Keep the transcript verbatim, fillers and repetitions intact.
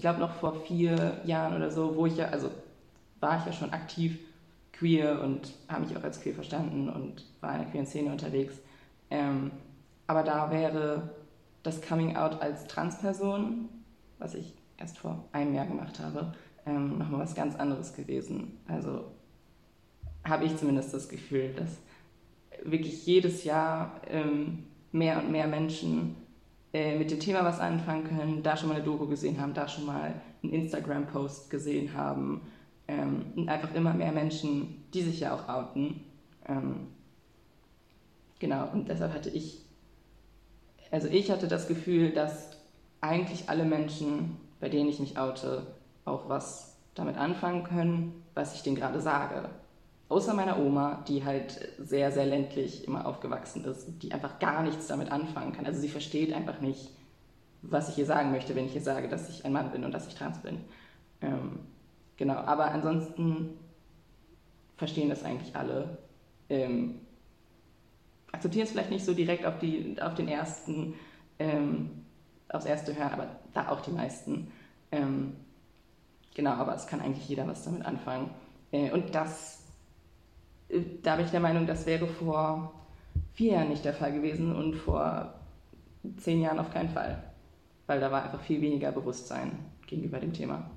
glaube noch vor vier Jahren oder so, wo ich ja, also war ich ja schon aktiv queer und habe mich auch als queer verstanden und war in der queeren Szene unterwegs. Ähm, aber da wäre das Coming Out als Transperson, was ich erst vor einem Jahr gemacht habe, ähm, nochmal was ganz anderes gewesen. Also habe ich zumindest das Gefühl, dass wirklich jedes Jahr ähm, mehr und mehr Menschen äh, mit dem Thema was anfangen können, da schon mal eine Doku gesehen haben, da schon mal einen Instagram-Post gesehen haben ähm, und einfach immer mehr Menschen, die sich ja auch outen. Ähm, genau, und deshalb hatte ich, also ich hatte das Gefühl, dass eigentlich alle Menschen, bei denen ich mich oute, auch was damit anfangen können, was ich denen gerade sage. Außer meiner Oma, die halt sehr, sehr ländlich immer aufgewachsen ist, die einfach gar nichts damit anfangen kann. Also sie versteht einfach nicht, was ich ihr sagen möchte, wenn ich ihr sage, dass ich ein Mann bin und dass ich trans bin. Ähm, genau, aber ansonsten verstehen das eigentlich alle. Ähm, akzeptieren es vielleicht nicht so direkt auf, die, auf den ersten, ähm, aufs erste Hören, aber da auch die meisten. Ähm, genau, aber es kann eigentlich jeder was damit anfangen. Äh, und das, äh, da bin ich der Meinung, das wäre vor vier Jahren nicht der Fall gewesen und vor zehn Jahren auf keinen Fall. Weil da war einfach viel weniger Bewusstsein gegenüber dem Thema.